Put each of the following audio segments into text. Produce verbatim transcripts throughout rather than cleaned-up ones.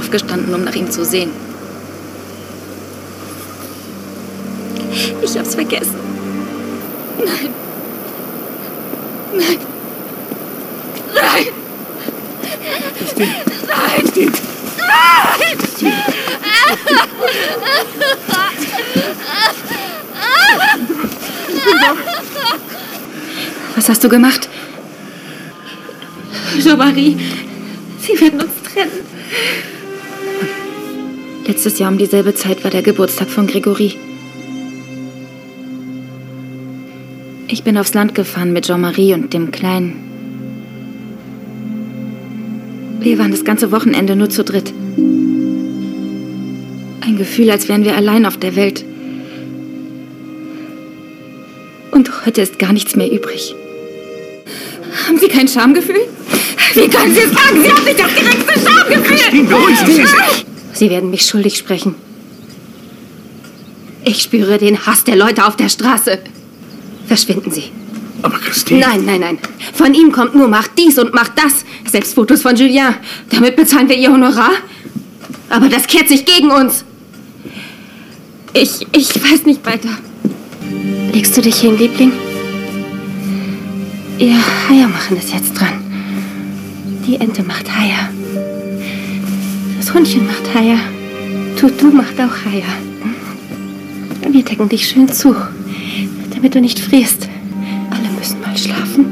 aufgestanden, um nach ihm zu sehen. Ich hab's vergessen. Nein. Nein. Nein. Christine. Nein. Christine. Nein. Christine. Was hast du gemacht? Jean-Marie, sie werden uns trennen. Letztes Jahr um dieselbe Zeit war der Geburtstag von Gregory. Ich bin aufs Land gefahren mit Jean-Marie und dem Kleinen. Wir waren das ganze Wochenende nur zu dritt. Ein Gefühl, als wären wir allein auf der Welt. Und heute ist gar nichts mehr übrig. Haben Sie kein Schamgefühl? Wie können Sie es sagen? Sie haben nicht das geringste Schamgefühl! Christine, beruhigen Sie sich! Sie werden mich schuldig sprechen. Ich spüre den Hass der Leute auf der Straße. Verschwinden Sie. Aber Christine... Nein, nein, nein. Von ihm kommt nur, macht dies und macht das. Selbst Fotos von Julien. Damit bezahlen wir Ihr Honorar. Aber das kehrt sich gegen uns. Ich, ich weiß nicht weiter. Legst du dich hin, Liebling? Ihr Haie machen es jetzt dran. Die Ente macht Haie. Das Hundchen macht Haie. Tutu macht auch Haie. Wir decken dich schön zu, damit du nicht frierst. Alle müssen mal schlafen.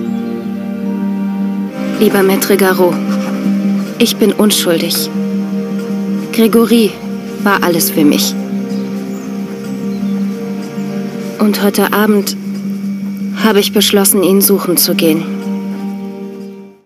Lieber Maître Garot, ich bin unschuldig. Gregory war alles für mich. Und heute Abend habe ich beschlossen, ihn suchen zu gehen.